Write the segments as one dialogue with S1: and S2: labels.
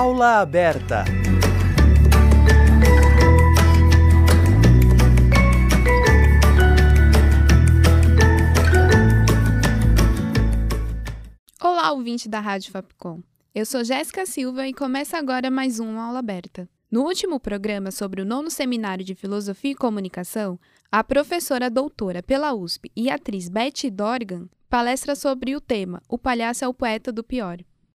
S1: Aula aberta.
S2: Olá, ouvinte da Rádio Fapcom. Eu sou Jéssica Silva e começa agora mais um Aula Aberta. No último programa sobre o 9º Seminário de Filosofia e Comunicação, a professora doutora pela USP e atriz Betty Dorgan palestra sobre o tema O Palhaço é o Poeta do Pior.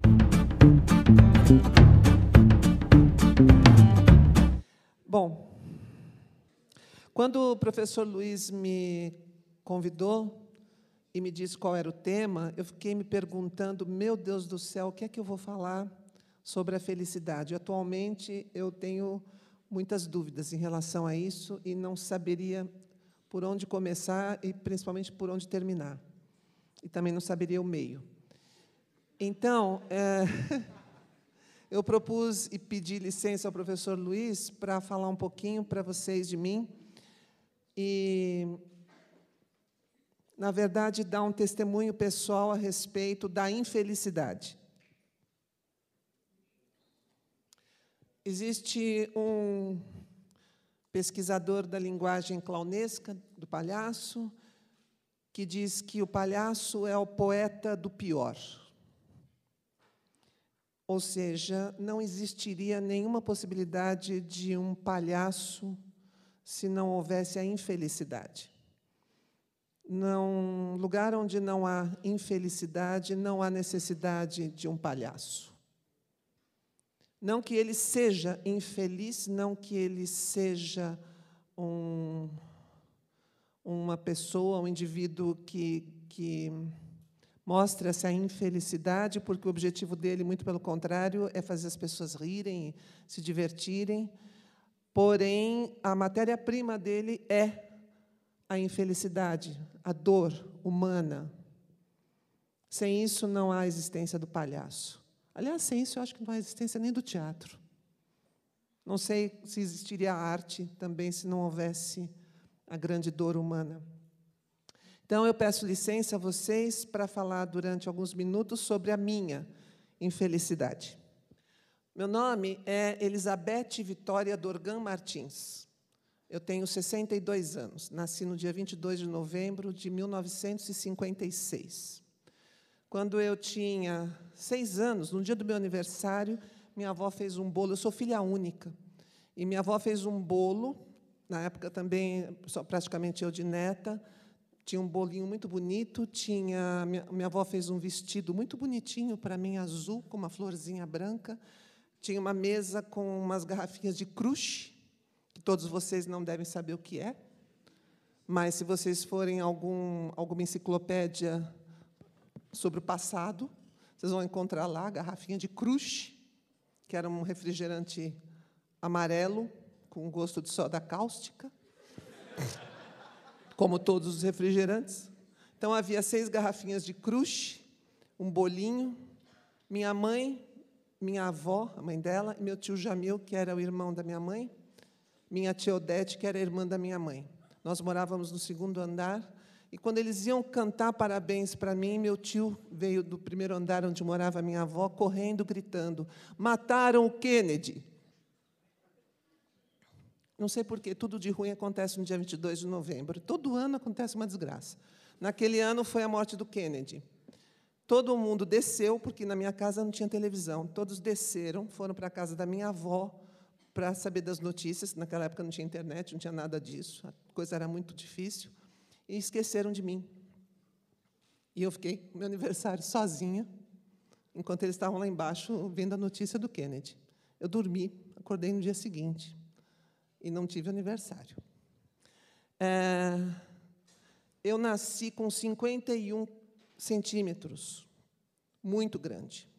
S3: Bom, quando o professor Luiz me convidou e me disse qual era o tema, eu fiquei me perguntando, meu Deus do céu, o que é que eu vou falar sobre a felicidade? Atualmente, eu tenho muitas dúvidas em relação a isso e não saberia por onde começar e, principalmente, por onde terminar. E também não saberia o meio. Então, eu propus e pedi licença ao professor Luiz para falar um pouquinho para vocês de mim e, na verdade, dar um testemunho pessoal a respeito da infelicidade. Existe um pesquisador da linguagem clownesca, do palhaço, que diz que o palhaço é o poeta do pior. Ou seja, não existiria nenhuma possibilidade de um palhaço se não houvesse a infelicidade. Num lugar onde não há infelicidade, não há necessidade de um palhaço. Não que ele seja infeliz, não que ele seja uma pessoa, um indivíduo que mostra essa infelicidade, porque o objetivo dele, muito pelo contrário, é fazer as pessoas rirem, se divertirem. Porém, a matéria-prima dele é a infelicidade, a dor humana. Sem isso, não há existência do palhaço. Aliás, sem isso, eu acho que não há existência nem do teatro. Não sei se existiria a arte também se não houvesse a grande dor humana. Então, eu peço licença a vocês para falar durante alguns minutos sobre a minha infelicidade. Meu nome é Elizabeth Vitória Dorgan Martins. Eu tenho 62 anos. Nasci no dia 22 de novembro de 1956. Quando eu tinha 6 anos, no dia do meu aniversário, minha avó fez um bolo. Eu sou filha única. E minha avó fez um bolo, na época também, só praticamente eu de neta. Tinha um bolinho muito bonito. Minha avó fez um vestido muito bonitinho para mim, azul, com uma florzinha branca. Tinha uma mesa com umas garrafinhas de crush, que todos vocês não devem saber o que é. Mas, se vocês forem alguma enciclopédia sobre o passado, vocês vão encontrar lá a garrafinha de crush, que era um refrigerante amarelo, com gosto de soda cáustica, como todos os refrigerantes. Então, havia 6 garrafinhas de crush, um bolinho, minha mãe, minha avó, a mãe dela, e meu tio Jamil, que era o irmão da minha mãe, minha tia Odete, que era a irmã da minha mãe. Nós morávamos no 2º andar, e, quando eles iam cantar parabéns para mim, meu tio veio do 1º andar, onde morava a minha avó, correndo, gritando, mataram o Kennedy. Não sei por quê, tudo de ruim acontece no dia 22 de novembro. Todo ano acontece uma desgraça. Naquele ano foi a morte do Kennedy. Todo mundo desceu, porque na minha casa não tinha televisão. Todos desceram, foram para a casa da minha avó para saber das notícias. Naquela época não tinha internet, não tinha nada disso. A coisa era muito difícil. E esqueceram de mim. E eu fiquei no meu aniversário sozinha, enquanto eles estavam lá embaixo vendo a notícia do Kennedy. Eu dormi, acordei no dia seguinte e não tive aniversário. Eu nasci com 51 centímetros, muito grande.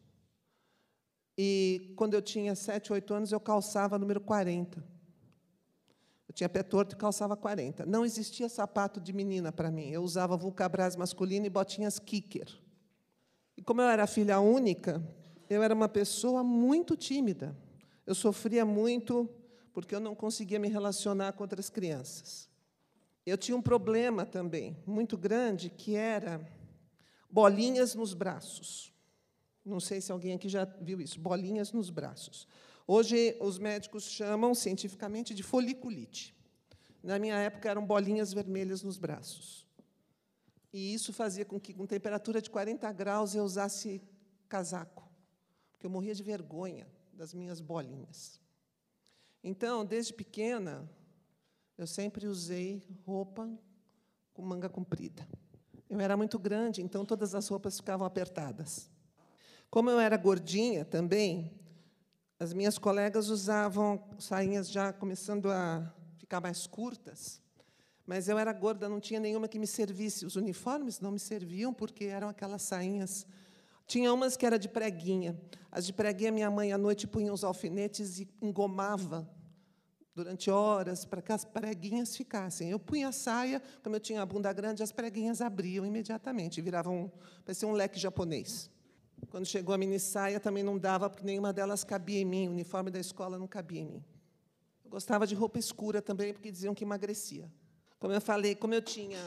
S3: E, quando eu tinha 7, 8 anos, eu calçava número 40. Eu tinha pé torto e calçava 40. Não existia sapato de menina para mim. Eu usava Vulcabras masculino e botinhas Kicker. E, como eu era filha única, eu era uma pessoa muito tímida. Eu sofria muito porque eu não conseguia me relacionar com outras crianças. Eu tinha um problema também muito grande, que era bolinhas nos braços. Não sei se alguém aqui já viu isso, bolinhas nos braços. Hoje, os médicos chamam, cientificamente, de foliculite. Na minha época, eram bolinhas vermelhas nos braços. E isso fazia com que, com temperatura de 40 graus, eu usasse casaco, porque eu morria de vergonha das minhas bolinhas. Então, desde pequena, eu sempre usei roupa com manga comprida. Eu era muito grande, então todas as roupas ficavam apertadas. Como eu era gordinha também, as minhas colegas usavam sainhas já começando a ficar mais curtas, mas eu era gorda, não tinha nenhuma que me servisse. Os uniformes não me serviam, porque eram aquelas sainhas. Tinha umas que era de preguinha. As de preguinha, minha mãe, à noite, punha os alfinetes e engomava durante horas para que as preguinhas ficassem. Eu punha a saia, como eu tinha a bunda grande, as preguinhas abriam imediatamente, viravam, parecia um leque japonês. Quando chegou a minissaia, também não dava, porque nenhuma delas cabia em mim, o uniforme da escola não cabia em mim. Eu gostava de roupa escura também, porque diziam que emagrecia. Como eu falei, como eu tinha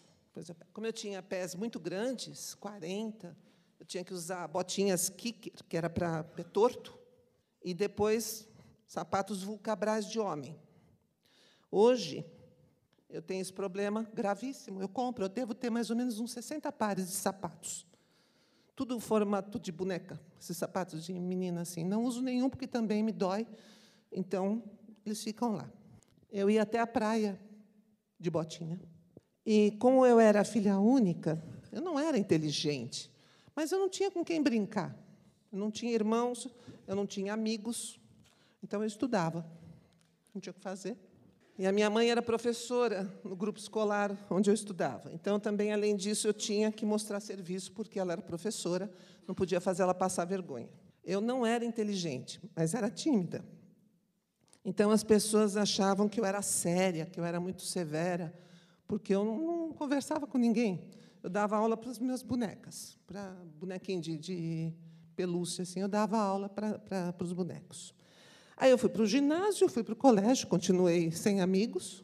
S3: pés muito grandes, 40, eu tinha que usar botinhas kicker, que era para pé torto, e depois sapatos vulcabras de homem. Hoje, eu tenho esse problema gravíssimo. Eu devo ter mais ou menos uns 60 pares de sapatos. Tudo em formato de boneca, esses sapatos de menina assim. Não uso nenhum, porque também me dói, então eles ficam lá. Eu ia até a praia de botinha. E, como eu era filha única, eu não era inteligente, mas eu não tinha com quem brincar. Eu não tinha irmãos, eu não tinha amigos, então eu estudava. Não tinha o que fazer. E a minha mãe era professora no grupo escolar onde eu estudava. Então, também, além disso, eu tinha que mostrar serviço, porque ela era professora, não podia fazer ela passar vergonha. Eu não era inteligente, mas era tímida. Então, as pessoas achavam que eu era séria, que eu era muito severa, porque eu não conversava com ninguém. Eu dava aula para as minhas bonecas, para bonequinho de pelúcia, assim, eu dava aula para os bonecos. Aí eu fui para o ginásio, fui para o colégio, continuei sem amigos.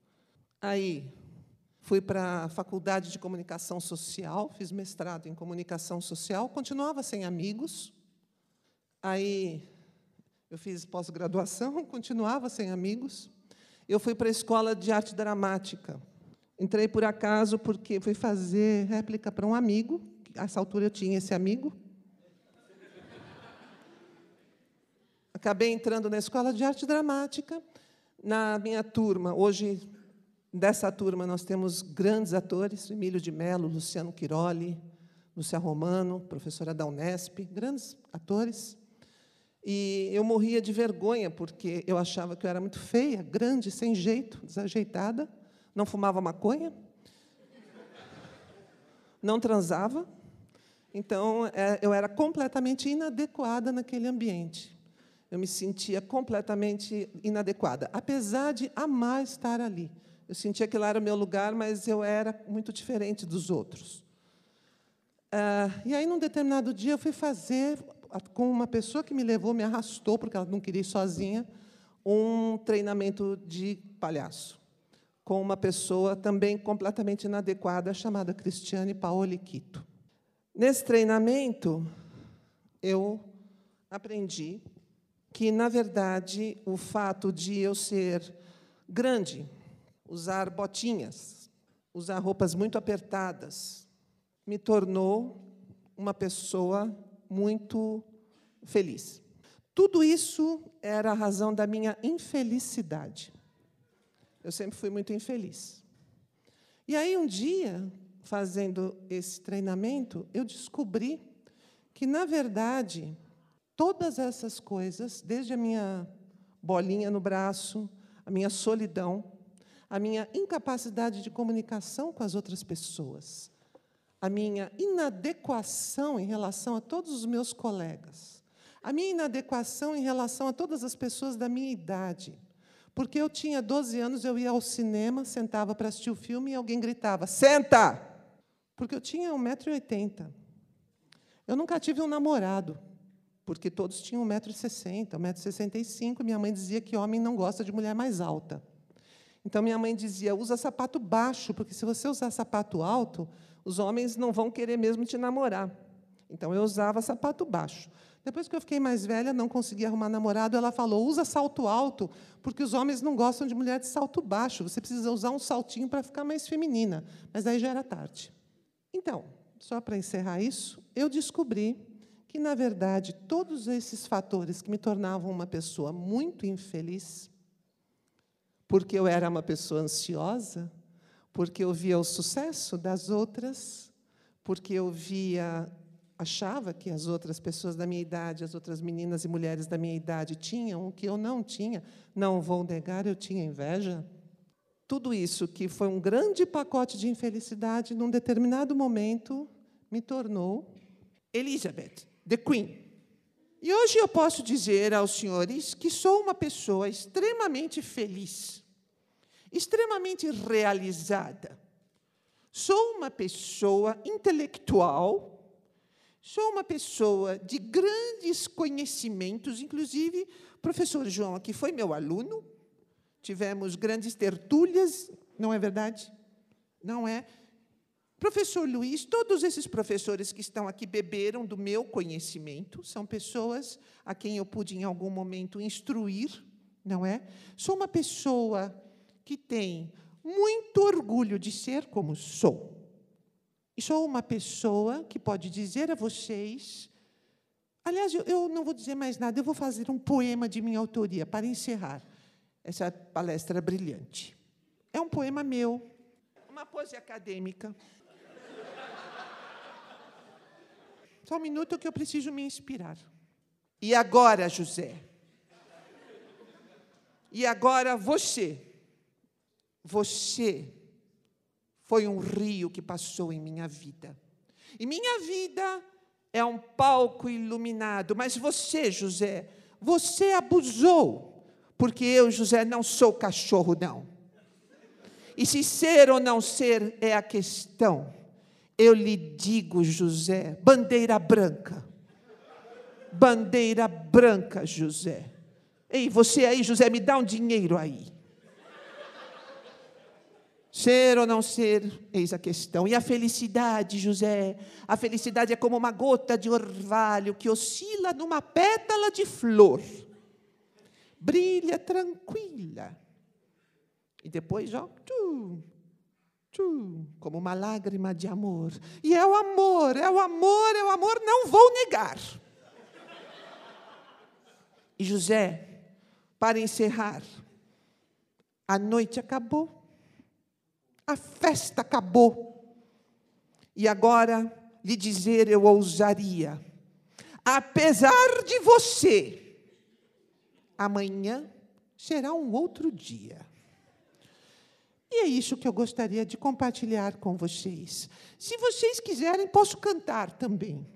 S3: Aí fui para a faculdade de comunicação social, fiz mestrado em comunicação social, continuava sem amigos. Aí eu fiz pós-graduação, continuava sem amigos. Eu fui para a escola de arte dramática. Entrei por acaso porque fui fazer réplica para um amigo. A essa altura eu tinha esse amigo. Acabei entrando na escola de arte dramática. Na minha turma, hoje, dessa turma, nós temos grandes atores, Emílio de Mello, Luciano Quiroli, Lúcia Romano, professora da Unesp, grandes atores. E eu morria de vergonha, porque eu achava que eu era muito feia, grande, sem jeito, desajeitada, não fumava maconha, não transava. Então, eu era completamente inadequada naquele ambiente. Eu me sentia completamente inadequada, apesar de amar estar ali. Eu sentia que lá era o meu lugar, mas eu era muito diferente dos outros. E aí, num determinado dia, eu fui fazer, com uma pessoa que me levou, me arrastou, porque ela não queria ir sozinha, um treinamento de palhaço, com uma pessoa também completamente inadequada, chamada Cristiane Paoli Quito. Nesse treinamento, eu aprendi que, na verdade, o fato de eu ser grande, usar botinhas, usar roupas muito apertadas, me tornou uma pessoa muito feliz. Tudo isso era a razão da minha infelicidade. Eu sempre fui muito infeliz. E aí, um dia, fazendo esse treinamento, eu descobri que, na verdade, todas essas coisas, desde a minha bolinha no braço, a minha solidão, a minha incapacidade de comunicação com as outras pessoas, a minha inadequação em relação a todos os meus colegas, a minha inadequação em relação a todas as pessoas da minha idade, porque eu tinha 12 anos, eu ia ao cinema, sentava para assistir o filme e alguém gritava, senta! Porque eu tinha 1,80 m. Eu nunca tive um namorado, porque todos tinham 1,60 m, 1,65 m. Minha mãe dizia que homem não gosta de mulher mais alta. Então, minha mãe dizia, usa sapato baixo, porque, se você usar sapato alto, os homens não vão querer mesmo te namorar. Então, eu usava sapato baixo. Depois que eu fiquei mais velha, não conseguia arrumar namorado, ela falou, usa salto alto, porque os homens não gostam de mulher de salto baixo. Você precisa usar um saltinho para ficar mais feminina. Mas aí já era tarde. Então, só para encerrar isso, eu descobri que, na verdade, todos esses fatores que me tornavam uma pessoa muito infeliz, porque eu era uma pessoa ansiosa, porque eu via o sucesso das outras, porque eu achava que as outras pessoas da minha idade, as outras meninas e mulheres da minha idade tinham o que eu não tinha. Não vou negar, eu tinha inveja. Tudo isso, que foi um grande pacote de infelicidade, num determinado momento, me tornou Elizabeth, the Queen. E hoje eu posso dizer aos senhores que sou uma pessoa extremamente feliz, extremamente realizada. Sou uma pessoa intelectual, sou uma pessoa de grandes conhecimentos, inclusive o professor João aqui foi meu aluno, tivemos grandes tertúlias, não é verdade? Não é? Professor Luiz, todos esses professores que estão aqui beberam do meu conhecimento, são pessoas a quem eu pude, em algum momento, instruir, não é? Sou uma pessoa que tem muito orgulho de ser como sou. E sou uma pessoa que pode dizer a vocês... Aliás, eu não vou dizer mais nada, eu vou fazer um poema de minha autoria para encerrar essa palestra brilhante. É um poema meu, uma pose acadêmica. Só um minuto que eu preciso me inspirar. E agora, José? E agora você? Você foi um rio que passou em minha vida. E minha vida é um palco iluminado. Mas você, José, você abusou. Porque eu, José, não sou cachorro, não. E se ser ou não ser é a questão. Eu lhe digo, José, bandeira branca. Bandeira branca, José. Ei, você aí, José, me dá um dinheiro aí. Ser ou não ser, eis a questão. E a felicidade, José, a felicidade é como uma gota de orvalho que oscila numa pétala de flor. Brilha tranquila. E depois, ó, como uma lágrima de amor. E é o amor, é o amor, é o amor, não vou negar. E José, para encerrar, a noite acabou. A festa acabou. E agora, lhe dizer, eu ousaria. Apesar de você, amanhã será um outro dia. E é isso que eu gostaria de compartilhar com vocês. Se vocês quiserem, posso cantar também.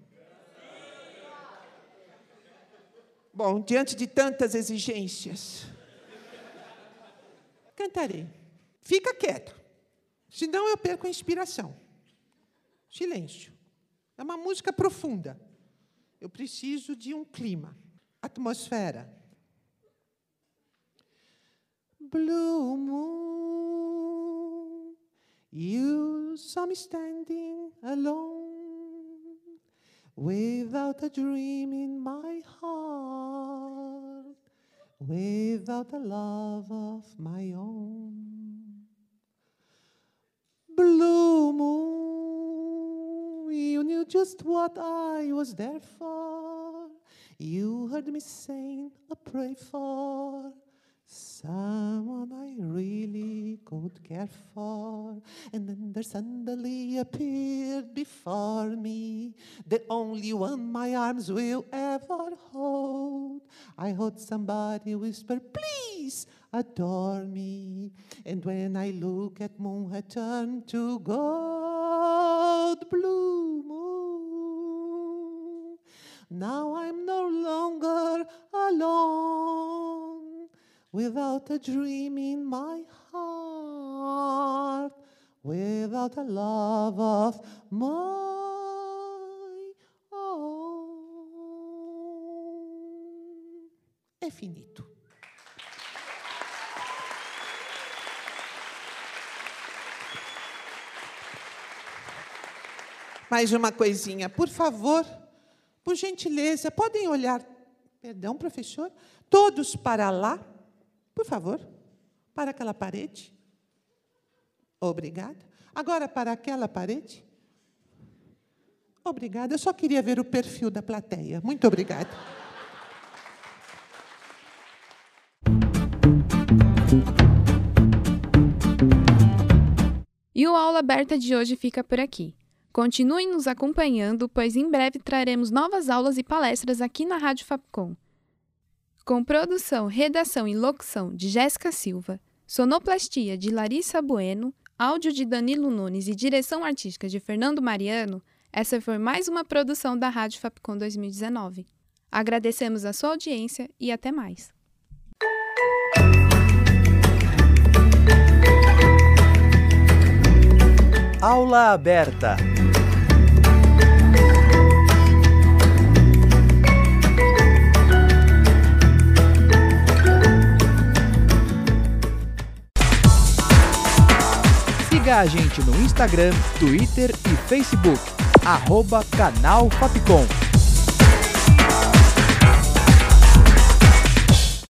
S3: Bom, diante de tantas exigências, cantarei. Fica quieto. Senão eu perco a inspiração. Silêncio. É uma música profunda. Eu preciso de um clima. Atmosfera. Blue moon, you saw me standing alone, without a dream in my heart, without a love of my own. Blue moon, you knew just what I was there for. You heard me sing a prayer for someone I really could care for. And then there suddenly appeared before me the only one my arms will ever hold. I heard somebody whisper, please adore me. And when I look at moon, I turn to gold. Blue moon, now I'm no longer alone, without a dream in my heart, without a love of my own. É finito. Mais uma coisinha, por favor. por gentileza, podem olhar, perdão, professor, todos para lá, por favor, para aquela parede. Obrigada. Agora para aquela parede. Obrigada. Eu só queria ver o perfil da plateia. Muito obrigada.
S2: E o Aula Aberta de hoje fica por aqui. Continuem nos acompanhando, pois em breve traremos novas aulas e palestras aqui na Rádio Fapcom. Com produção, redação e locução de Jéssica Silva, sonoplastia de Larissa Bueno, áudio de Danilo Nunes e direção artística de Fernando Mariano, essa foi mais uma produção da Rádio Fapcom 2019. Agradecemos a sua audiência e até mais.
S1: Aula Aberta. Siga a gente no Instagram, Twitter e Facebook, @canal Fapcom.